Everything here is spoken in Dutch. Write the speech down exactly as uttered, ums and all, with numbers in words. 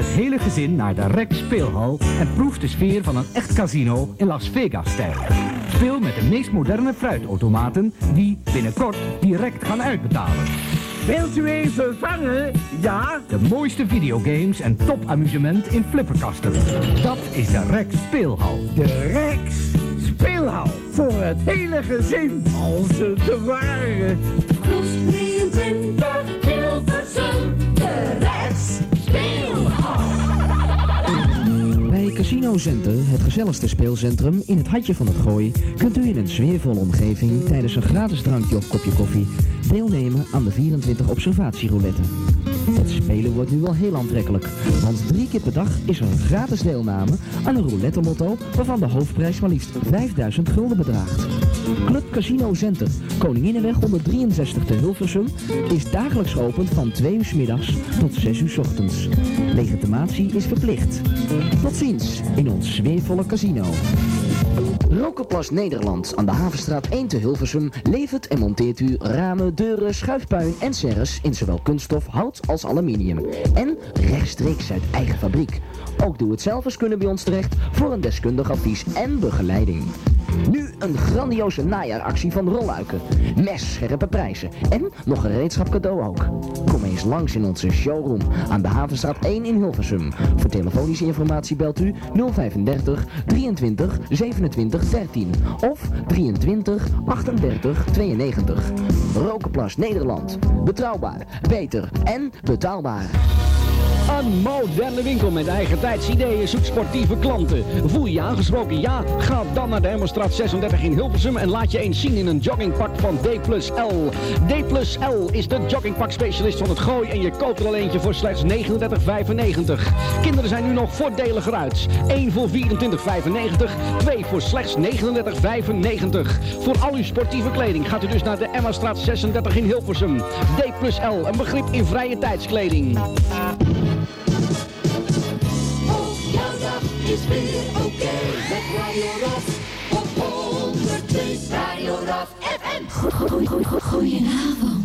hele gezin naar de Rex speelhal en proef de sfeer van een echt casino in Las Vegas-stijl. Speel met de meest moderne fruitautomaten die binnenkort direct gaan uitbetalen. Wilt u even vangen? Ja? De mooiste videogames en topamusement in flipperkasten. Dat is de Rex speelhal. De Rex speelhal. Voor het hele gezin. Als het ware. Plus drieëntwintig Hilversum. De Rex speelhal. Bij Casino Center, het gezelligste speelcentrum in het hartje van het Gooi, kunt u in een sfeervolle omgeving tijdens een gratis drankje of kopje koffie deelnemen aan de vierentwintig observatierouletten. Het spelen wordt nu wel heel aantrekkelijk, want drie keer per dag is er een gratis deelname aan een roulette lotto waarvan de hoofdprijs maar liefst vijfduizend gulden bedraagt. Club Casino Center, Koninginnenweg honderddrieënzestig te Hilversum, is dagelijks geopend van twee uur 's middags tot zes uur 's ochtends. Legitimatie is verplicht. Tot ziens in ons sfeervolle casino. Rokerplas Nederland aan de Havenstraat één te Hilversum levert en monteert u ramen, deuren, schuifpuin en serres in zowel kunststof, hout als aluminium. En rechtstreeks uit eigen fabriek. Ook doe-het-zelvers kunnen bij ons terecht voor een deskundig advies en begeleiding. Nu een grandioze najaaractie van Rolluiken. Messcherpe prijzen en nog een gereedschap cadeau ook. Kom eens langs in onze showroom aan de Havenstraat één in Hilversum. Voor telefonische informatie belt u nul vijfendertig drieëntwintig zevenentwintig dertien of drieëntwintig achtendertig tweeënnegentig. Rokerplas Nederland. Betrouwbaar, beter en betaalbaar. Een moderne winkel met eigen tijdsideeën zoekt sportieve klanten. Voel je je aangesproken? Ja? Ga dan naar de Emmerstraat zesendertig in Hilversum en laat je eens zien in een joggingpak van D plus L. D plus L is de joggingpak specialist van het Gooi en je koopt er al eentje voor slechts negenendertig vijfennegentig. Kinderen zijn nu nog voordeliger uit. één voor vierentwintig vijfennegentig, twee voor slechts negenendertig vijfennegentig. Voor al uw sportieve kleding gaat u dus naar de Emmerstraat zesendertig in Hilversum. D plus L, een begrip in vrije tijdskleding. Is weer oké okay. Met Radio Raf op honderd twee Radio Raf F M. Goedenavond.